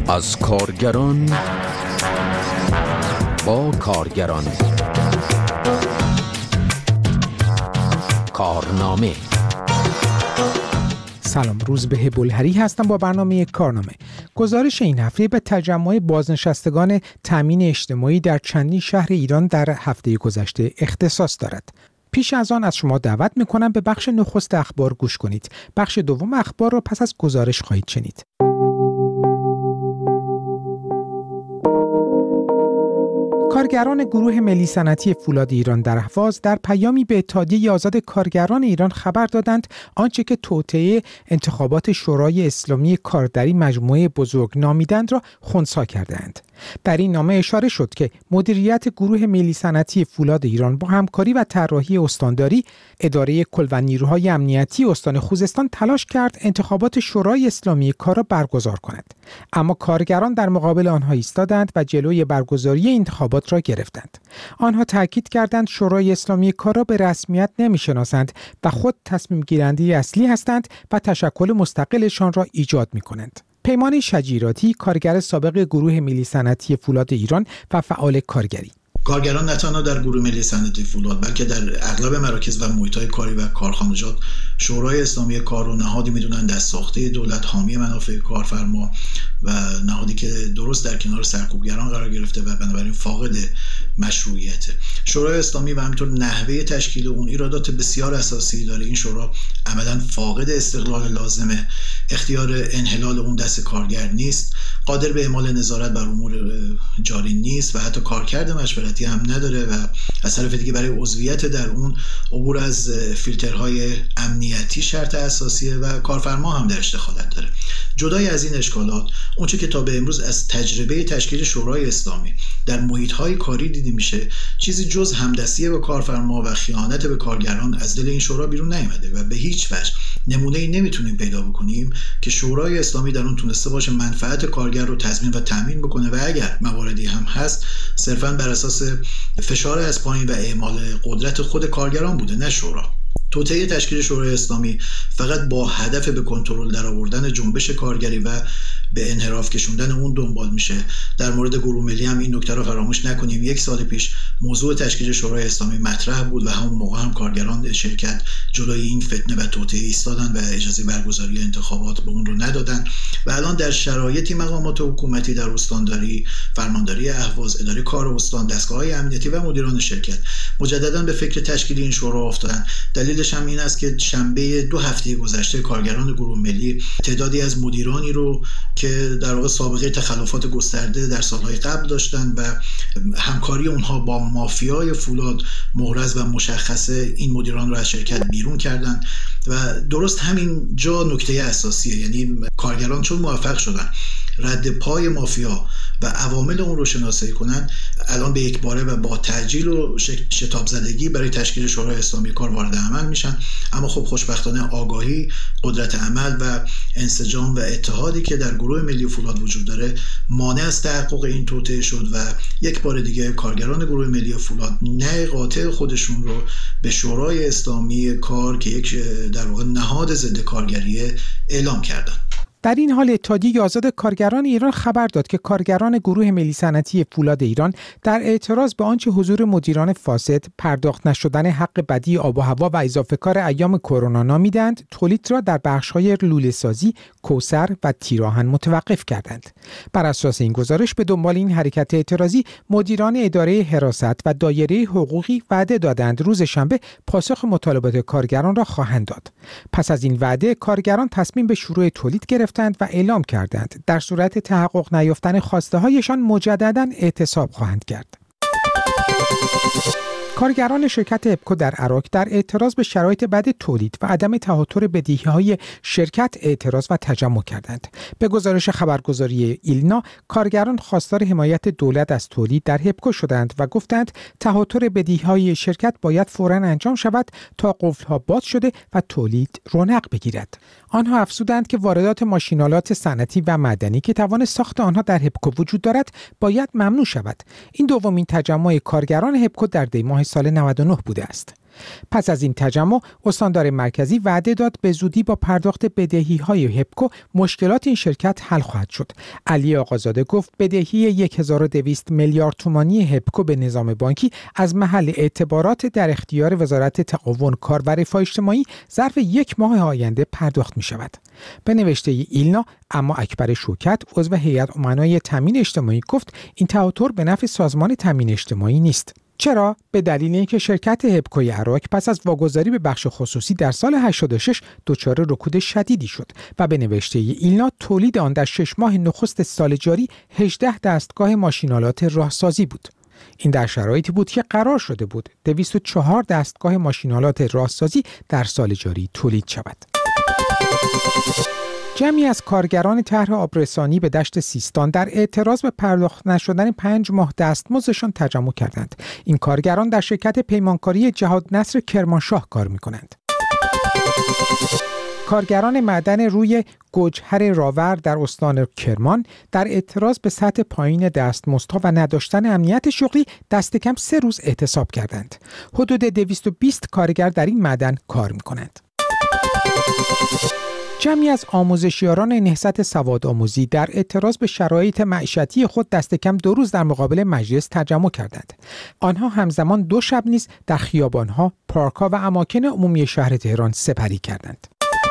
از کارگران با کارگران. کارنامه. سلام، روزبه بلهری هستم با برنامه کارنامه. گزارش این هفته به تجمع بازنشستگان تامین اجتماعی در چندین شهر ایران در هفته گذشته اختصاص دارد. پیش از آن از شما دعوت می‌کنم به بخش نخست اخبار گوش کنید. بخش دوم اخبار را پس از گزارش خواهید شنید. کارگران گروه ملی صنعتی فولاد ایران در اهواز در پیامی به اتحادیه آزاد کارگران ایران خبر دادند آنچه که توطئه انتخابات شورای اسلامی کارگری مجموعه بزرگ نامیدند را خنثی کردند. در این نامه اشاره شد که مدیریت گروه ملی صنعتی فولاد ایران با همکاری و طراحی استانداری اداره کل و نیروهای امنیتی استان خوزستان تلاش کرد انتخابات شورای اسلامی کار را برگزار کند، اما کارگران در مقابل آنها ایستادند و جلوی برگزاری انتخابات را گرفتند. آنها تاکید کردند شورای اسلامی کار را به رسمیت نمی‌شناسند و خود تصمیم گیرنده اصلی هستند و تشکل مستقلشان را ایجاد می‌کنند. پیمان شجیراتی، کارگر سابق گروه ملی صنعتی فولاد ایران و فعال کارگری: کارگران نه تنها در گروه ملی صنعتی فولاد بلکه در اغلب مراکز و محیط‌های کاری و کارخانجات شورای اسلامی کار رو نهادی می‌دونن دست‌ساخته دولت، حامی منافع کارفرما و نهادی که درست در کنار سرکوبگران قرار گرفته و بنابراین فاقد مشروعیت. شورای اسلامی و همینطور نحوه تشکیل اون ایرادات بسیار اساسی داره. این شورا عملاً فاقد استقلال لازمه، اختیار انحلال اون دست کارگر نیست، قادر به اعمال نظارت بر امور جاری نیست و حتی کارکرد مشورتی هم نداره و از طرف دیگه برای عضویت در اون عبور از فیلترهای امنیتی شرط اساسیه و کارفرما هم درش دخالت داره. جدای از این اشکالات، اونچه که تا به امروز از تجربه تشکیل شورای اسلامی در محیط‌های کاری دیده میشه چیزی جز همدستی به کارفرما و خیانت به کارگران از دل این شورا بیرون نیامده و به هیچ وجه نمونه‌ای نمیتونیم پیدا بکنیم که شورای اسلامی در اون تونسته باشه منفعت کارگر رو تضمین و تامین بکنه و اگر مواردی هم هست صرفاً بر اساس فشار از پایین و اعمال قدرت خود کارگران بوده، نه شورا. توطئه تشکیل شورای اسلامی فقط با هدف به کنترل درآوردن جنبش کارگری و به انحراف کشوندن اون دنبال میشه. در مورد گروه ملی هم این نکته رو فراموش نکنیم. 1 سال پیش موضوع تشکیل شورای اسلامی مطرح بود و همون موقع هم کارگران شرکت جلوی این فتنه و توطئه ایستادن و اجازه برگزاری انتخابات به اون رو ندادن و الان در شرایطی مقامات حکومتی در استانداری، فرمانداری اهواز، اداره کار استان، دستگاه‌های امنیتی و مدیران شرکت مجددا به فکر تشکیل این شورا افتادن. دلیلش هم این است که شنبه 2 هفته گذشته کارگران گروه ملی تعدادی از مدیرانی رو که در واقع سابقه تخلفات گسترده در سالهای قبل داشتن و همکاری اونها با مافیای فولاد محرز و مشخصه، این مدیران رو از شرکت بیرون کردن و درست همین جا نکته اساسیه. یعنی کارگران چون موفق شدن رد پای مافیا و عوامل اون رو شناسایی کنن، الان به یک باره و با تعجیل و شتاب زدگی برای تشکیل شورای اسلامی کار وارد عمل میشن. اما خب خوشبختانه آگاهی، قدرت عمل و انسجام و اتحادی که در گروه ملی فولاد وجود داره مانع از تحقق این توطئه شد و یک بار دیگه کارگران گروه ملی فولاد نه قاطع خودشون رو به شورای اسلامی کار که یک در واقع نهاد ضد کارگریه اعلام کردن. در این حال اتحادیه آزاد کارگران ایران خبر داد که کارگران گروه ملی صنعتی فولاد ایران در اعتراض به آنچه حضور مدیران فاسد، پرداخت نشدن حق بدی آب و هوا و اضافه کار ایام کرونا نامیدند، تولید را در بخش‌های لوله‌سازی، کوثر و تیراهن متوقف کردند. بر اساس این گزارش به دنبال این حرکت اعتراضی مدیران اداره حراست و دایره حقوقی وعده دادند روز شنبه پاسخ مطالبات کارگران را خواهند داد. پس از این وعده کارگران تصمیم به شروع تولید گرفتند و اعلام کردند در صورت تحقق نیافتن خواسته هایشان مجددا اعتصاب خواهند کرد. کارگران شرکت اپکو در عراق در اعتراض به شرایط بد تولید و عدم تهاتر بدهی‌های شرکت اعتراض و تجمع کردند. به گزارش خبرگزاری ایلنا، کارگران خواستار حمایت دولت از تولید در اپکو شدند و گفتند تهاتر بدهی‌های شرکت باید فوراً انجام شود تا قفل‌ها باز شده و تولید رونق بگیرد. آنها افزودند که واردات ماشین‌آلات صنعتی و معدنی که توان ساخت آنها در اپکو وجود دارد باید ممنوع شود. این دومین تجمع کارگران اپکو در دی ماه سال 99 بوده است. پس از این تجمع استاندار مرکزی وعده داد به زودی با پرداخت بدهی‌های هپکو مشکلات این شرکت حل خواهد شد. علی آقازاده گفت بدهی 1200 میلیارد تومانی هپکو به نظام بانکی از محل اعتبارات در اختیار وزارت تعاون، کار و رفاه اجتماعی ظرف 1 ماه آینده پرداخت می شود. به نوشته ایلنا اما اکبر شوکت عضو هیئت امنای تامین اجتماعی گفت این تواتر به نفع سازمان تامین اجتماعی نیست. چرا؟ به دلیل اینکه شرکت هپکوی عراق پس از واگذاری به بخش خصوصی در سال 86 دچار رکود شدیدی شد و به نوشته ایلنا تولید آن در 6 ماه نخست سال جاری 18 دستگاه ماشین‌آلات راهسازی بود. این در شرایطی بود که قرار شده بود 204 دستگاه ماشین‌آلات راهسازی در سال جاری تولید شود. جمعی از کارگران طرح آبرسانی به دشت سیستان در اعتراض به پرداخت نشدن 5 ماه دستمزدشان تجمع کردند. این کارگران در شرکت پیمانکاری جهاد نصر کرمانشاه کار می‌کنند. کارگران معدن روی گوجهر راور در استان کرمان در اعتراض به سطح پایین دستمزدها و نداشتن امنیت شغلی دست کم 3 روز اعتصاب کردند. حدود 220 کارگر در این معدن کار می‌کنند. جمعی از آموزشیاران نهضت سوادآموزی در اعتراض به شرایط معیشتی خود دست کم 2 روز در مقابل مجلس تجمع کردند. آنها همزمان 2 شب نیز در خیابان‌ها، پارک‌ها و اماکن عمومی شهر تهران سپری کردند.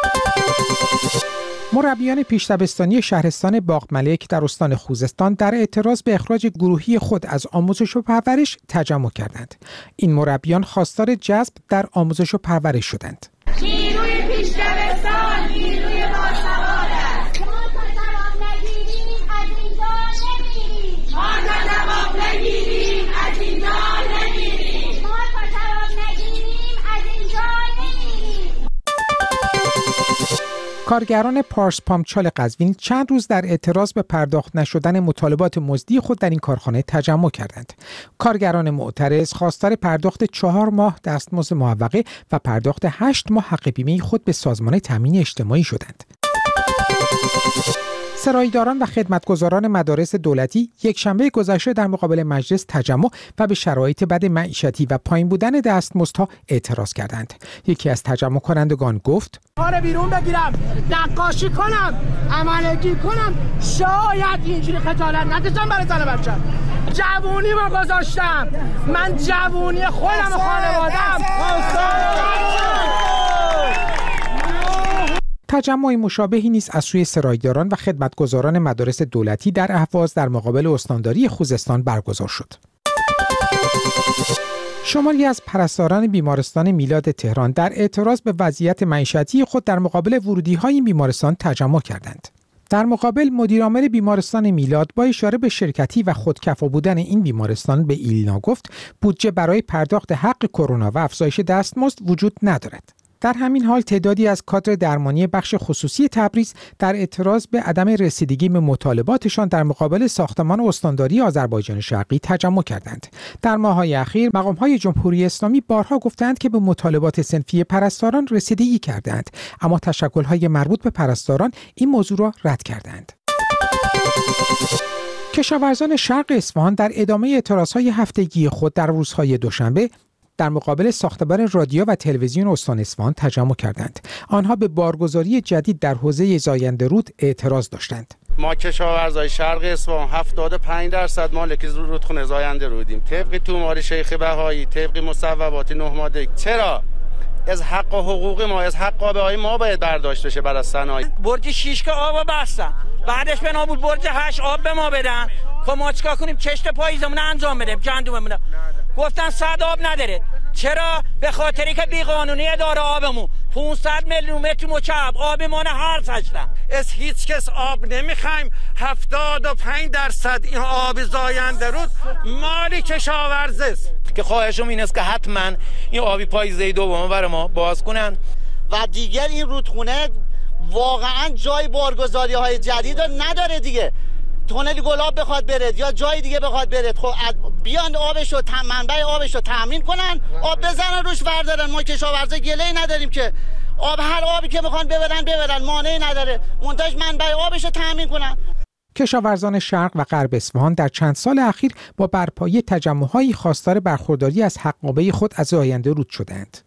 مربیان پیش‌دبستانی شهرستان باغملک در استان خوزستان در اعتراض به اخراج گروهی خود از آموزش و پرورش تجمع کردند. این مربیان خواستار جذب در آموزش و پرورش شدند. نیروی پیش‌دبستان نیروی باسواد است. ما تا جواب نگیریم از اینجا نمیریم. ما تا جواب نگیریم از اینجا نمیریم. ما تا جواب نگیریم از اینجا نمیریم. کارگران پارس پامچال قزوین چند روز در اعتراض به پرداخت نشدن مطالبات مزدی خود در این کارخانه تجمع کردند. کارگران معترض خواستار پرداخت 4 ماه دستمزد معوقه و پرداخت 8 ماه حق بیمه خود به سازمان تامین اجتماعی شدند. سرایداران و خدمتگزاران مدارس دولتی یک شنبه گذشته در مقابل مجلس تجمع و به شرایط بد معیشتی و پایین بودن دستمزدها اعتراض کردند. یکی از تجمع کنندگان گفت: کار بیرون بگیرم، نقاشی کنم، عملگی کنم، شاید اینجوری خجالت نکشم برای زن بچه‌م. جوونی ما گذاشتم، من جوونی خودم و خانواده‌ام. تجمع مشابهی نیز از سوی سرایداران و خدمتگزاران مدارس دولتی در اهواز در مقابل استانداری خوزستان برگزار شد. شماری از پرستاران بیمارستان میلاد تهران در اعتراض به وضعیت معیشتی خود در مقابل ورودی‌های این بیمارستان تجمع کردند. در مقابل مدیرعامل بیمارستان میلاد با اشاره به شرکتی و خودکفا بودن این بیمارستان به ایلنا گفت بودجه برای پرداخت حق کرونا و افزایش دستمزد وجود ندارد. در همین حال تعدادی از کادر درمانی بخش خصوصی تبریز در اعتراض به عدم رسیدگی به مطالباتشان در مقابل ساختمان استانداری آذربایجان شرقی تجمع کردند. در ماه‌های اخیر مقام‌های جمهوری اسلامی بارها گفتند که به مطالبات صنفی پرستاران رسیدگی کردند، اما تشکل‌های مربوط به پرستاران این موضوع را رد کردند. کشاورزان شرق اصفهان در ادامه اعتراضهای هفتگی خود در روزهای دوشنبه در مقابل ساختمان رادیو و تلویزیون استان اصفهان تجمع کردند. آنها به بارگذاری جدید در حوزه زاینده رود اعتراض داشتند. ما کشاورزای شرق اصفهان 75% مالک رودخانه زاینده رودیم. طبق تومار شیخ بهایی، طبق مصوبات 9 ماده. چرا؟ از حق و حقوق ما، از حق آبهای ما باید برداشت بشه برای صنایع. برج 6 که آب بستن، بعدش بنا بود برج 8 آب به ما بدن که ما چیکار کنیم؟ کشت پاییزمون انجام بدیم، گندممون. گفتن 100 آب نداره. چرا؟ به خاطری که بیقانونی داره آبمون. 500 میلیون متر مکعب آب ما نه هر سجدن. از هیچ کس آب نمیخوایم. 75% این آب زاینده رود مال کشاورز است. که خواهشم این است که حتما این آبی پاییزه دوم برای ما باز کنن و دیگر این رودخونه واقعا جای بارگذاری های جدید نداره دیگه. تونل گلاب بخواد برد یا جای دیگه بخواد برد، خب بیان آبشو منبع آبشو تامین کنن، آب بزنن روش بردارن. ما کشاورزا گله‌ای نداریم که آب، هر آبی که میخوان ببرن مانعی نداره، منتج منبع آبشو تامین کنن. کشاورزان شرق و غرب اصفهان در چند سال اخیر با برپایی تجمع‌هایی خواستار برخورداری از حقابه خود از آینده رود شدند.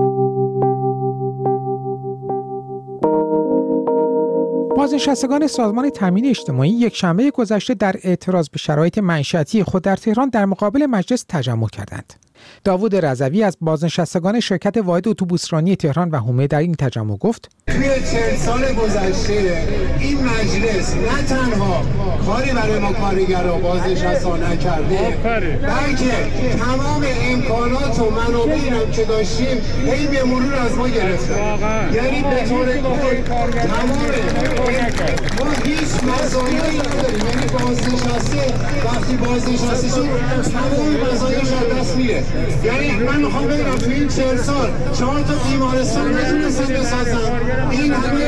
بازنشستگان سازمان تامین اجتماعی یکشنبه گذشته در اعتراض به شرایط معیشتی خود در تهران در مقابل مجلس تجمع کردند. داوود رضوی از بازنشستگان شرکت واحد اتوبوسرانی تهران و حومه در این تجمع گفت: توی 40 سال گذشته این مجلس نه تنها کاری برای ما کارگرها بازنشستگان نکرده، بلکه تمام امکانات و منابعی هم که داشتیم هی به مرور از ما گرفته. یعنی به طور کل تمام ما هیچ مزایایی نداریم. یعنی بازنشسته وقتی بازنشسته شد تمام مزایاش از دست میره. یعنی من میخوام بگم تو این 40 سال 4 تا بیمارستان نتونستن بسازن. این همه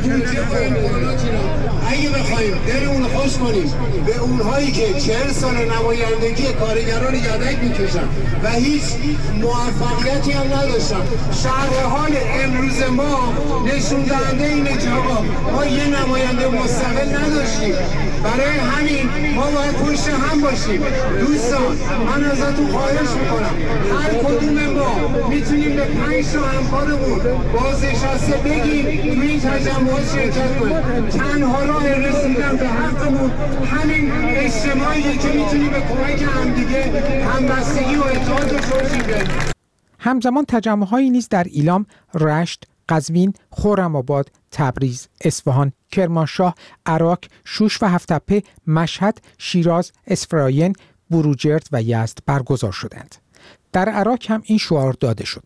اگه بخوایم دل اون خوش کنیم به اونهایی که 40 سال نمایندگی کارگران یدک میکشن و هیچ موفقیتی هم نداشتن، شرح حال امروز ما نشون دهنده اینه که آقا ما یه نماینده مستقل نداشتیم. برای همین ما باید پشت هم باشیم. دوستان من ازتون خواهش میکنم هر کدوم ما میتونیم به 5 تا همکارمون بازنشسته بگیم تو این تجمعات شرکت کنیم. تنها راه رسیدن به حقمون همین اجتماعیه که میتونیم به کمک همدیگه همبستگی و اتحاد رو توجیه بدیم. همزمان تجمع‌هایی نیز در ایلام، رشت، قزوین، خرم‌آباد، تبریز، اصفهان، کرمانشاه، عراق، شوش و هفت‌تپه، مشهد، شیراز، اسفراین، بروجرد و یزد برگزار شدند. در عراق هم این شعار داده شد.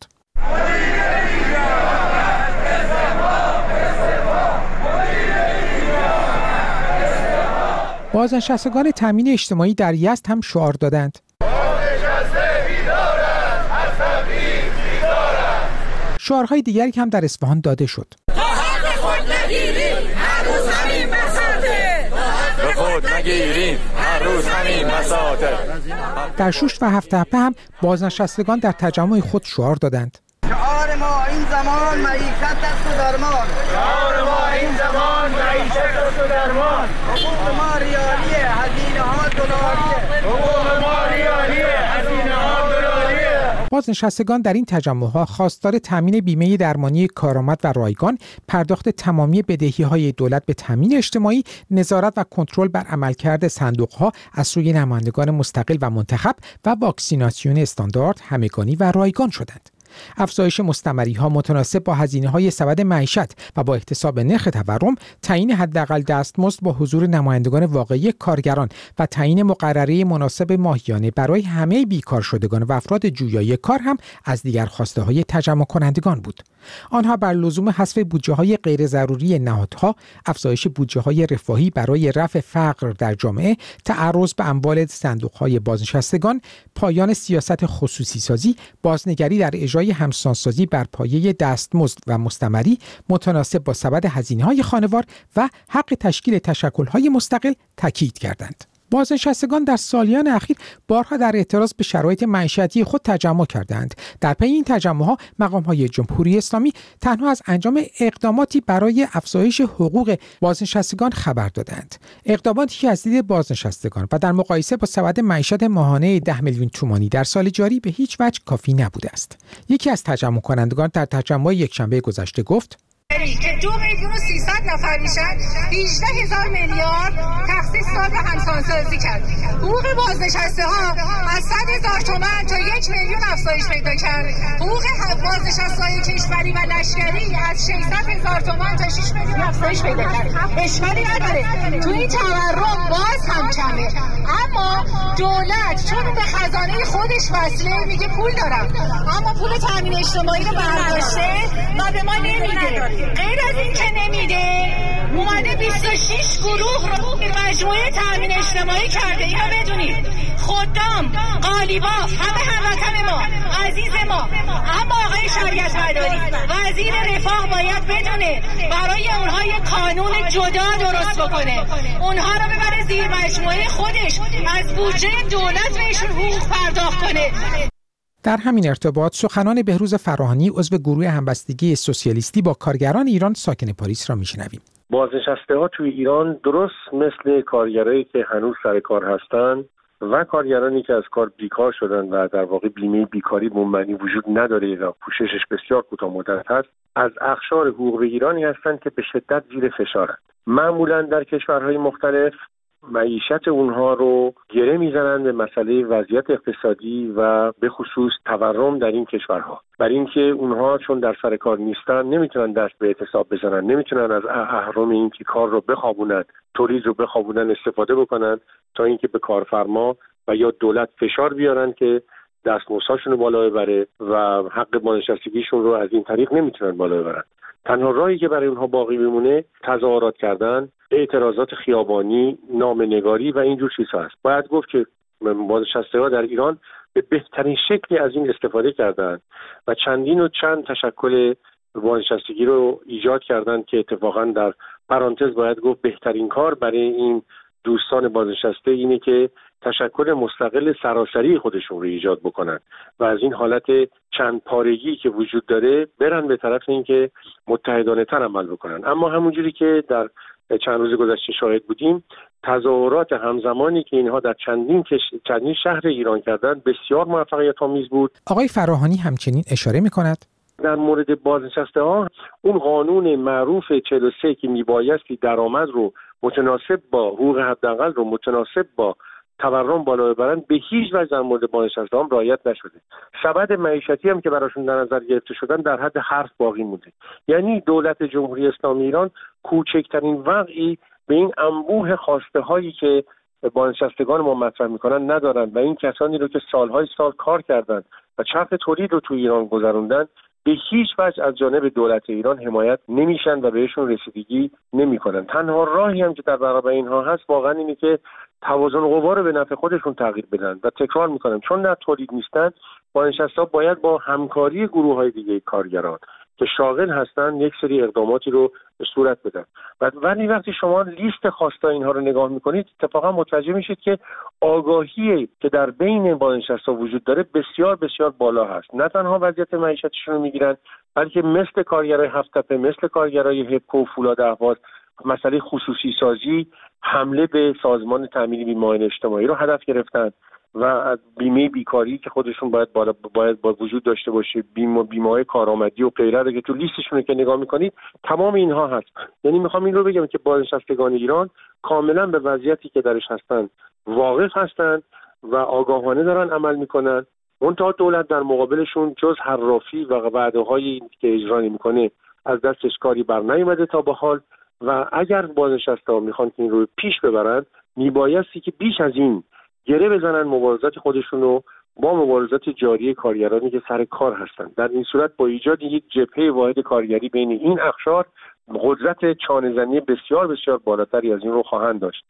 بازنشستگان تامین اجتماعی در یزد هم شعار دادند. شعارهای دیگری هم در اصفهان داده شد. در شوش و هفت‌تپه هم بازنشستگان در تجمع خود شعار دادند. شعار ما این زمان معیشت است و درمان. شعار ما این زمان معیشت است و درمان. حقوق ما ریالیه، هزینه ها دلاریه. حقوق ما ریالیه، هزینه ها دلاریه. بازنشستگان در این تجمع‌ها خواستار تامین بیمه درمانی کارآمد و رایگان، پرداخت تمامی بدهی‌های دولت به تامین اجتماعی، نظارت و کنترل بر عملکرد صندوق‌ها از سوی نمایندگان مستقل و منتخب و واکسیناسیون استاندارد، همگانی و رایگان شدند. افزایش مستمری‌ها متناسب با هزینه‌های سبد معیشت و با احتساب نرخ تورم، تعیین حداقل دستمزد با حضور نمایندگان واقعی کارگران و تعیین مقرره مناسب ماهیانه برای همه بیکار شدگان و افراد جویای کار هم از دیگر خواسته‌های تجمع کنندگان بود. آنها بر لزوم حذف بودجه‌های غیر ضروری نهادها، افزایش بودجه‌های رفاهی برای رفع فقر در جامعه، تعرض به اموال صندوق‌های بازنشستگان، پایان سیاست خصوصی سازی، بازنگری در اجرای همسانسازی بر پایه دستمزد و مستمری متناسب با سبد هزینه‌های خانوار و حق تشکیل تشکل‌های مستقل تاکید کردند. بازنشستگان در سالیان اخیر بارها در اعتراض به شرایط معیشتی خود تجمع کردند. در پی این تجمع‌ها مقام‌های جمهوری اسلامی تنها از انجام اقداماتی برای افزایش حقوق بازنشستگان خبر دادند. اقداماتی که از دید بازنشستگان و در مقایسه با سبد معیشت ماهانه 10 میلیون تومانی در سال جاری به هیچ وجه کافی نبوده است. یکی از تجمع کنندگان در تجمع یکشنبه گذشته گفت: که 2,300,000 نفر میشن 18,000 میلیارد تخصیص داد و همسانسازی کرد. حقوق بازنشسته ها از 100,000 تومان تا 1,000,000 افزایش پیدا کرد. حقوق بازنشسته های کشوری و لشکری از 600,000 تومان تا 6 میلیون افزایش پیدا کرد. اشکالی نداره تو این تورم باز هم کمه، اما دولت چون به خزانه خودش وصله میگه پول دارم، اما پول تامین اجتماعی رو برداشته و به ما نمیده. غیر از این که نمیده، اومده 26 گروه رو مجموعه تامین اجتماعی کرده. اینو بدونید، خدام، قالیباف، همه هموطن ما، عزیز ما. اما آقای شریعت مداری وزیر رفاه باید بدونه برای اونها یه قانون جدا درست بکنه، اونها رو ببره زیر مجموعه خودش، از بودجه دولت بهشون حقوق پرداخت کنه. در همین ارتباط سخنان بهروز فراهانی عضو گروه همبستگی سوسیالیستی با کارگران ایران ساکن پاریس را میشنویم. بازنشسته‌ها توی ایران درست مثل کارگرایی که هنوز سر کار هستن و کارگرانی که از کار بیکار شدن و در واقع بیمه بیکاری منبعی وجود نداره و پوششش بسیار کوتاه مدت هست، از اقشار حقوق بگیرانی هستند که به شدت زیر فشارند. معمولا در کشورهای مختلف معیشت اونها رو گره میزنند به مسئله وضعیت اقتصادی و به خصوص تورم در این کشورها. برای اینکه اونها چون در سر کار نیستن نمیتونن دست به اعتصاب بزنن، نمیتونن از اهرم این که کار رو بخوابونن، تولید رو بخوابونن استفاده بکنن تا اینکه به کارفرما و یا دولت فشار بیارن که دستمزدشون رو بالا ببره و حق بازنشستگیشون رو از این طریق نمیتونن بالا ببرن. تنها راهی که برای اونها باقی میمونه تظاهرات کردن، اعتراضات خیابانی، نامه‌نگاری و اینجور چیزها است. باید گفت که بازنشسته‌ها در ایران به بهترین شکلی از این استفاده کردند و چند تشکل بازنشستگی رو ایجاد کردند که اتفاقا در پرانتز باید گفت بهترین کار برای این دوستان بازنشسته اینه که تشکل مستقل سراسری خودشون رو ایجاد بکنن و از این حالت چند پارگی که وجود داره برن به طرف اینکه متحدانه تر عمل بکنن. اما همونجوری که در چند روز گذشته شاهد بودیم، تظاهرات همزمانی که اینها در چندین شهر ایران کردن بسیار موفقیت آمیز بود. آقای فراهانی همچنین اشاره می‌کند در مورد بازنشسته‌ها اون قانون معروف 43 که میبایستی درآمد رو متناسب با حقوق حداقل رو متناسب با تورم بالا ببرن به هیچ وجه در مورد بازنشسته‌ها رعایت نشده. سبد معیشتی هم که براشون در نظر گرفته شدن در حد حرف باقی مونده. یعنی دولت جمهوری اسلامی ایران کوچکترین وقعی به این انبوه خواسته هایی که بازنشستگان ما مطرح میکنن ندارن و این کسانی رو که سالهای سال کار کردن و چرخ تولید رو تو ایران گذروندن به هیچ وجه از جانب دولت ایران حمایت نمیشن و بهشون رسیدگی نمیکنن. تنها راهی هم که در برابر اینها هست واقعا اینه که توازن قوا رو به نفع خودشون تغییر بدن و تکرار میکنم چون در تولید نیستن بازنشسته‌ها باید با همکاری گروه‌های دیگه کارگران که شاغل هستن یک سری اقداماتی رو به صورت بدن. ولی وقتی شما لیست خواسته اینها رو نگاه میکنید اتفاقا متوجه میشید که آگاهی که در بین بازنشسته‌ها وجود داره بسیار بسیار بالا هست. نه تنها وضعیت معیشتشون رو میگیرن بلکه مثل کارگرای هفت تپه، مثل کارگرای هپکو و فولاد اهواز مسئله خصوصی سازی، حمله به سازمان تامین بیمه اجتماعی رو هدف گرفتن و از بیمه بیکاری که خودشون باید با وجود داشته باشه، بیمه‌های کارآمدی و غیره که تو لیستشون که نگاه میکنید تمام اینها هست. یعنی میخوام این رو بگم که بازنشستگان ایران کاملا به وضعیتی که درش هستن واقف هستن و آگاهانه دارن عمل میکنن. منتها دولت در مقابلشون جز حرافی و وعده‌هایی که اجرا نمیکنه از دستش کاری بر نیامده تا به حال و اگر بازنشسته‌ها میخوان که این رو پیش ببرن میبایستی که بیش از این گره بزنن مبارزات خودشون رو با مبارزات جاری کارگرانی که سر کار هستن. در این صورت با ایجاد یک جبهه واحد کارگری بین این اقشار قدرت چانه‌زنی بسیار بسیار بالاتری از این رو خواهند داشت.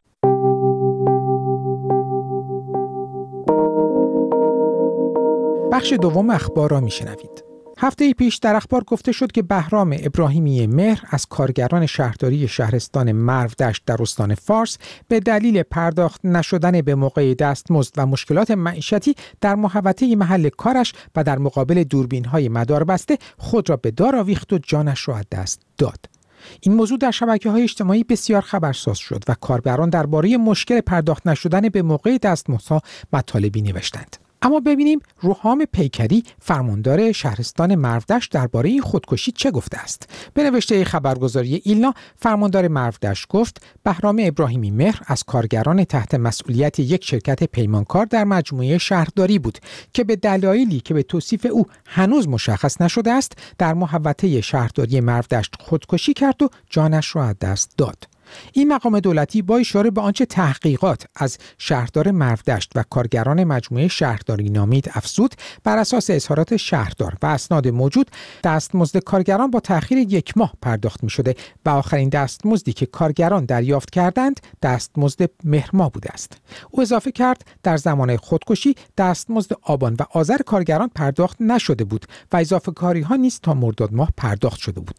بخش دوم اخبار را میشنوید. هفته پیش در اخبار گفته شد که بهرام ابراهیمی مهر از کارگران شهرداری شهرستان مرودشت در استان فارس به دلیل پرداخت نشدن به موقع دستمزد و مشکلات معیشتی در محوطه محل کارش و در مقابل دوربین‌های مداربسته خود را به دار آویخت و جانش را از دست داد. این موضوع در شبکه‌های اجتماعی بسیار خبرساز شد و کاربران درباره مشکل پرداخت نشدن به موقع دستمزدها مطالبی نوشتند. اما ببینیم روحام پیکری فرماندار شهرستان مرودشت درباره این خودکشی چه گفته است. به نوشته خبرگزاری ایلنا فرماندار مرودشت گفت بهرام ابراهیمی مهر از کارگران تحت مسئولیت یک شرکت پیمانکار در مجموعه شهرداری بود که به دلایلی که به توصیف او هنوز مشخص نشده است در محوطه شهرداری مرودشت خودکشی کرد و جانش را از دست داد. این مقام دولتی با اشاره به آنچه تحقیقات از شهردار مرودشت و کارگران مجموعه شهرداری نامید افزود، بر اساس اظهارات شهردار و اسناد موجود دستمزد کارگران با تأخیر 1 ماه پرداخت می شده و آخرین دستمزدی که کارگران دریافت کردند دستمزد مهر ماه بوده است. او اضافه کرد در زمان خودکشی دستمزد آبان و آذر کارگران پرداخت نشده بود و اضافه کاری ها نیز تا مرداد ماه پرداخت شده بود.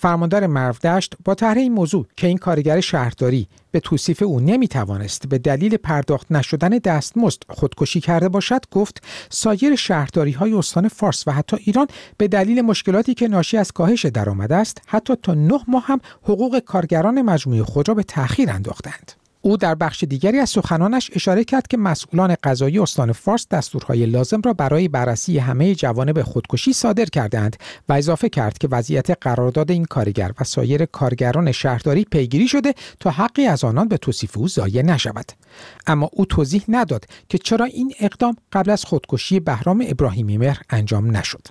فرماندار مرودشت با طرح این موضوع که این کارگر شهرداری به توصیف او نمیتوانست به دلیل پرداخت نشدن دستمزد خودکشی کرده باشد، گفت سایر شهرداری‌های استان فارس و حتی ایران به دلیل مشکلاتی که ناشی از کاهش درآمد است، حتی تا 9 ماه هم حقوق کارگران مجموعه خود را به تأخیر انداختند. او در بخش دیگری از سخنانش اشاره کرد که مسئولان قضایی استان فارس دستورهای لازم را برای بررسی همه جوانب خودکشی صادر کردند و اضافه کرد که وضعیت قرارداد این کارگر و سایر کارگران شهرداری پیگیری شده تا حقی از آنان به توصیف او ضایع نشود. اما او توضیح نداد که چرا این اقدام قبل از خودکشی بهرام ابراهیمی مهر انجام نشد.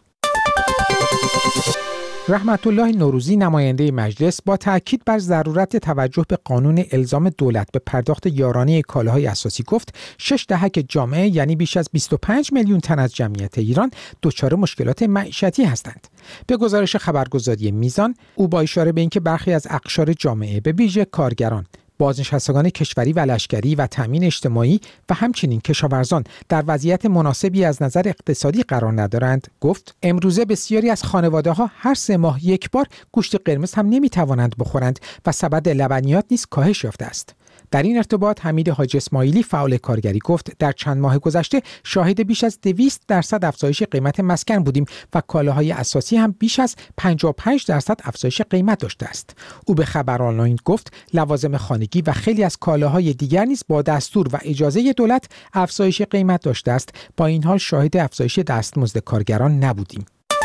رحمت الله نوروزی نماینده مجلس با تاکید بر ضرورت توجه به قانون الزام دولت به پرداخت یارانه کالاهای اساسی گفت 6 دهک جامعه یعنی بیش از 25 میلیون تن از جمعیت ایران دچار مشکلات معیشتی هستند. به گزارش خبرگزاری میزان، او با اشاره به اینکه برخی از اقشار جامعه به ویژه کارگران، بازنشستگان کشوری و لشکری و تامین اجتماعی و همچنین کشاورزان در وضعیت مناسبی از نظر اقتصادی قرار ندارند، گفت امروزه بسیاری از خانواده‌ها هر 3 ماه یک بار گوشت قرمز هم نمی‌توانند بخورند و سبد لبنیات نیز کاهش یافته است. در این ارتباط حمید حاج اسماعیلی فعال کارگری گفت در چند ماه گذشته شاهد بیش از 200% افزایش قیمت مسکن بودیم و کالاهای اساسی هم بیش از 55% افزایش قیمت داشته است. او به خبر آنلاین گفت لوازم خانگی و خیلی از کالاهای دیگر نیز با دستور و اجازه دولت افزایش قیمت داشته است. با این حال شاهد افزایش دستمزد کارگران نبودیم.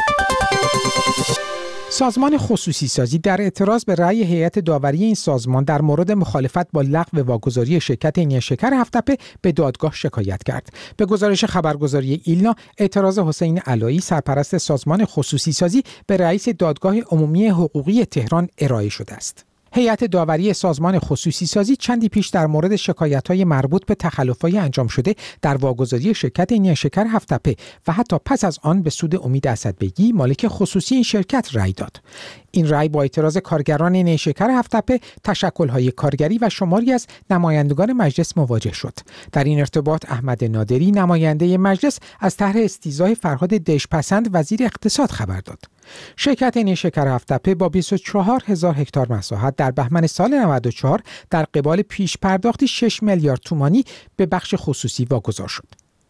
سازمان خصوصی سازی در اعتراض به رأی هیئت داوری این سازمان در مورد مخالفت با لغو واگذاری شرکت نیشکر هفت‌تپه به دادگاه شکایت کرد. به گزارش خبرگزاری ایلنا، اعتراض حسین علایی سرپرست سازمان خصوصی سازی به رئیس دادگاه عمومی حقوقی تهران ارائه شده است. هیئت داوری سازمان خصوصی سازی چندی پیش در مورد شکایت‌های مربوط به تخلف‌های انجام شده در واگذاری شرکت نیشکر هفت‌تپه و حتی پس از آن به سود امید اسدبگی مالک خصوصی این شرکت رأی داد. این رأی با اعتراض کارگران نیشکر هفت‌تپه، تشکل‌های کارگری و شماری از نمایندگان مجلس مواجه شد. در این ارتباط احمد نادری نماینده مجلس از طرح استیضاح فرهاد دژپسند وزیر اقتصاد خبر داد. شرکت نیشکر هفت‌تپه با 24,000 هکتار مساحت در بهمن سال 94 در قبال پیش پرداختی 6 میلیارد تومانی به بخش خصوصی واگذار شد.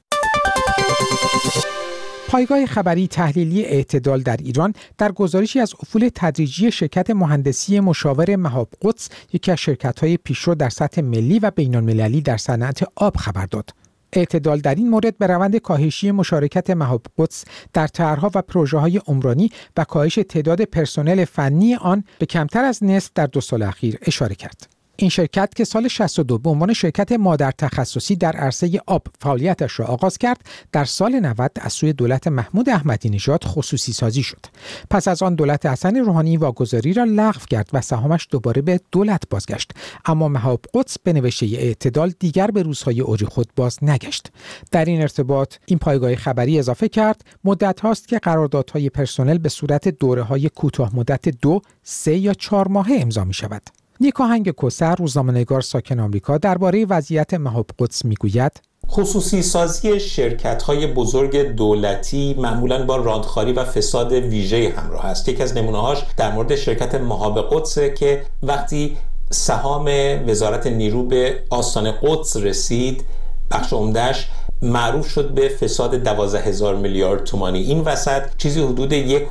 پایگاه خبری تحلیلی اعتدال در ایران در گزارشی از افول تدریجی شرکت مهندسی مشاور مهاب قدس، یکی از شرکت‌های پیشرو در سطح ملی و بین‌المللی در صنعت آب، خبر داد. اعتدال در این مورد به روند کاهشی مشارکت مهاب قدس در طرح‌ها و پروژه‌های عمرانی و کاهش تعداد پرسنل فنی آن به کمتر از نصف در 2 سال اخیر اشاره کرد. این شرکت که سال 62 به عنوان شرکت مادر تخصصی در عرصه آب فعالیتش را آغاز کرد، در سال 90 از سوی دولت محمود احمدی نژاد خصوصی سازی شد. پس از آن دولت حسن روحانی واگذاری را لغو کرد و سهامش دوباره به دولت بازگشت. اما مهاب قدس به نوشته اعتدال دیگر به روزهای اوج خود باز نگشت. در این ارتباط این پایگاه خبری اضافه کرد مدت هاست که قراردادهای پرسنل به صورت دوره‌های کوتاه مدت 2، 3 یا 4 ماهه امضا می شود. نیکاهنگ کوثر، روزنامه‌نگار ساکن آمریکا، درباره وضعیت مهاب قدس میگوید: خصوصی سازی شرکت‌های بزرگ دولتی معمولاً با راندخاری و فساد ویژه همراه است. یکی از نمونه‌هاش در مورد شرکت مهاب قدس که وقتی سهام وزارت نیرو به آستان قدس رسید، بخش عمده‌اش معروف شد به فساد 12,000 میلیارد تومانی. این وسط چیزی حدود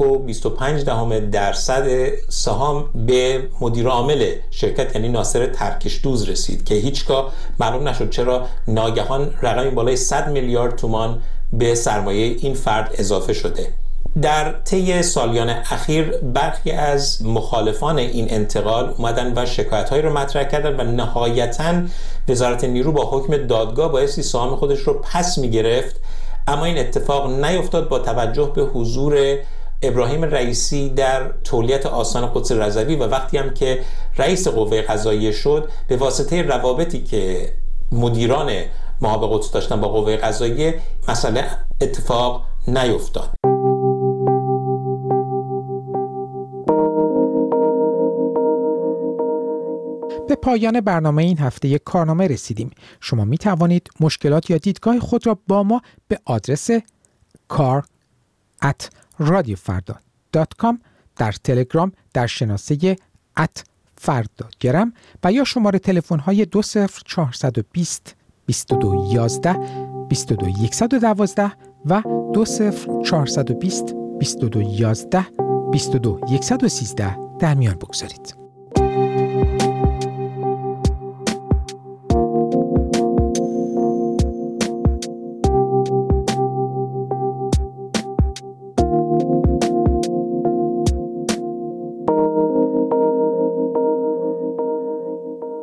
1.25% سهام به مدیر عامل شرکت یعنی ناصر ترکشدوز رسید که هیچگاه معلوم نشد چرا ناگهان رقمی بالای 100 میلیارد تومان به سرمایه این فرد اضافه شده. در طی سالیان اخیر برخی از مخالفان این انتقال اومدن و شکایت‌هایی رو مطرح کردن و نهایتاً وزارت نیرو با حکم دادگاه بایستی سهام خودش رو پس می‌گرفت، اما این اتفاق نیفتاد با توجه به حضور ابراهیم رئیسی در تولیت آستان قدس رضوی و وقتی هم که رئیس قوه قضاییه شد، به واسطه روابطی که مدیران مهاب قدس داشتن با قوه قضاییه مسئله اتفاق نیفتاد. به پایان برنامه این هفته کارنامه رسیدیم. شما می توانید مشکلات یا دیدگاه خود را با ما به آدرس kar@radiofarda.com در تلگرام در شناسه @فردادگرم و یا شماره تلفن های 20420 2211 22112 و 20420 2211 22113 در میان بگذارید.